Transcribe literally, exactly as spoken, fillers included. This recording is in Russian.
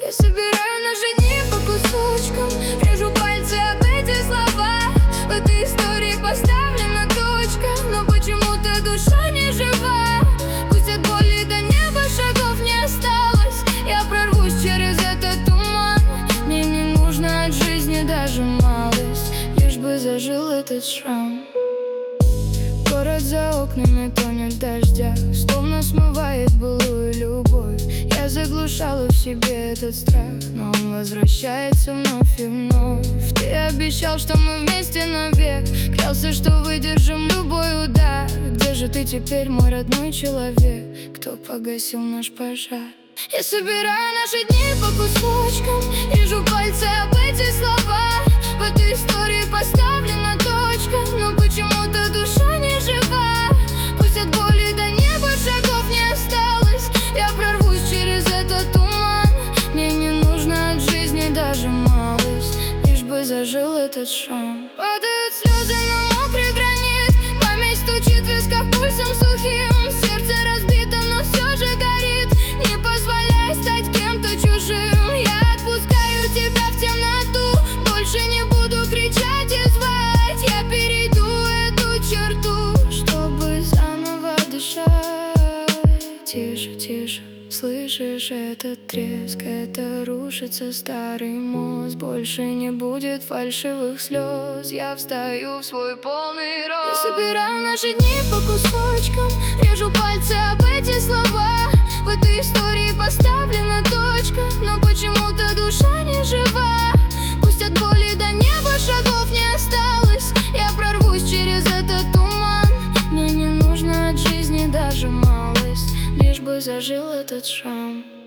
Я собираю наши дни по кусочкам, режу пальцы об эти слова. В этой истории поставлена точка, но почему-то душа не жива. Пусть от боли до неба шагов не осталось, я прорвусь через этот туман. Мне не нужно от жизни даже малость, лишь бы зажил этот шрам. Город за окнами тонет в дождях, словно смывает былую любовь. Я заглушала в себе этот страх, но он возвращается вновь и вновь. Ты обещал, что мы вместе навек, клялся, что выдержим любой удар. Где же ты теперь, мой родной человек? Кто погасил наш пожар? Я собираю наши дни по кусочкам, режу пальцы об эти слова. В этой истории поставлена точка, но почему-то душа не жива. Пусть от боли до неба шагов не осталось, я прорвусь через этот туман. Мне не нужно от жизни даже малость, лишь бы зажил этот шрам. Падают слезы на мокрый гранит, память стучит в висках пульсом сухим. Сердце разбито, но все же горит. Не позволяй стать кем-то чужим. Я отпускаю тебя в темноту, больше не буду кричать и звать. Я перейду эту черту, чтобы заново дышать. Тише, тише, слышишь этот треск? Это рушится старый мост. Больше не будет фальшивых слез. Я встаю в свой полный рост. Я собираю наши дни по кусочкам, режу пальцы об эти слова. В этой истории поставлена точка, но почему-то душа не жива. Пусть от боли до неба шагов не осталось, я прорвусь через этот туман. Мне не нужно от жизни даже малость, лишь бы зажил этот шрам.